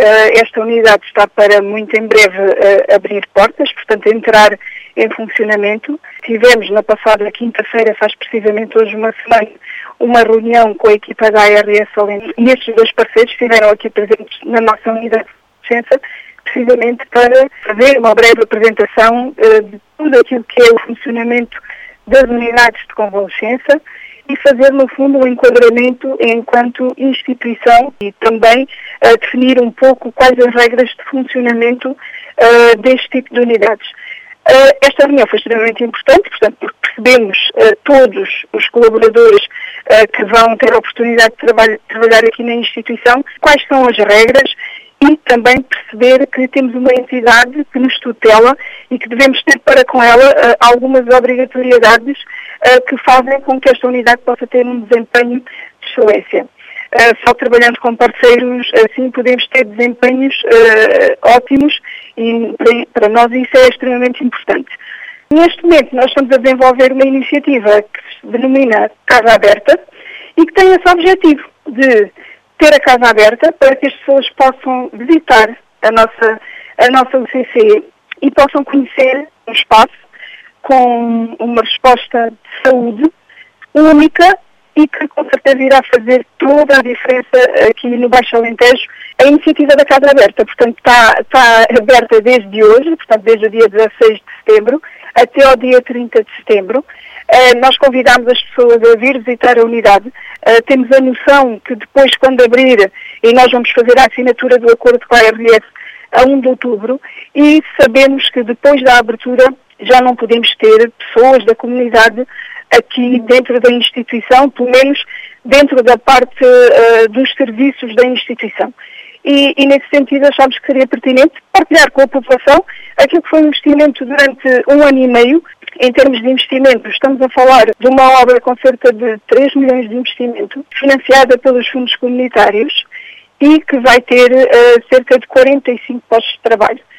Esta unidade está para muito em breve abrir portas, portanto entrar em funcionamento. Tivemos na passada quinta-feira, faz precisamente hoje uma semana, uma reunião com a equipa da ARS Além, e estes dois parceiros estiveram aqui presentes na nossa unidade de convalescença, precisamente para fazer uma breve apresentação de tudo aquilo que é o funcionamento das unidades de convalescença e fazer, no fundo, um enquadramento enquanto instituição e também definir um pouco quais as regras de funcionamento deste tipo de unidades. Esta reunião foi extremamente importante, portanto, porque percebemos todos os colaboradores que vão ter a oportunidade de trabalhar aqui na instituição, quais são as regras e também perceber que temos uma entidade que nos tutela e que devemos ter para com ela algumas obrigatoriedades que fazem com que esta unidade possa ter um desempenho de excelência. Só trabalhando com parceiros, assim podemos ter desempenhos ótimos e para nós isso é extremamente importante. Neste momento nós estamos a desenvolver uma iniciativa que se denomina Casa Aberta e que tem esse objetivo de ter a casa aberta para que as pessoas possam visitar a nossa UCC e possam conhecer um espaço com uma resposta de saúde única e que com certeza irá fazer toda a diferença aqui no Baixo Alentejo. A iniciativa da Casa Aberta, portanto, está aberta desde hoje, portanto, desde o dia 16 de setembro até ao dia 30 de setembro. Nós convidamos as pessoas a vir visitar a unidade. Temos a noção que depois, quando abrir, e nós vamos fazer a assinatura do acordo com a ARS a 1 de outubro, e sabemos que depois da abertura já não podemos ter pessoas da comunidade aqui dentro da instituição, pelo menos dentro da parte dos serviços da instituição. E nesse sentido achámos que seria pertinente partilhar com a população aquilo que foi um investimento durante 1 ano e meio. Em termos de investimento, estamos a falar de uma obra com cerca de 3 milhões de investimento, financiada pelos fundos comunitários e que vai ter cerca de 45 postos de trabalho.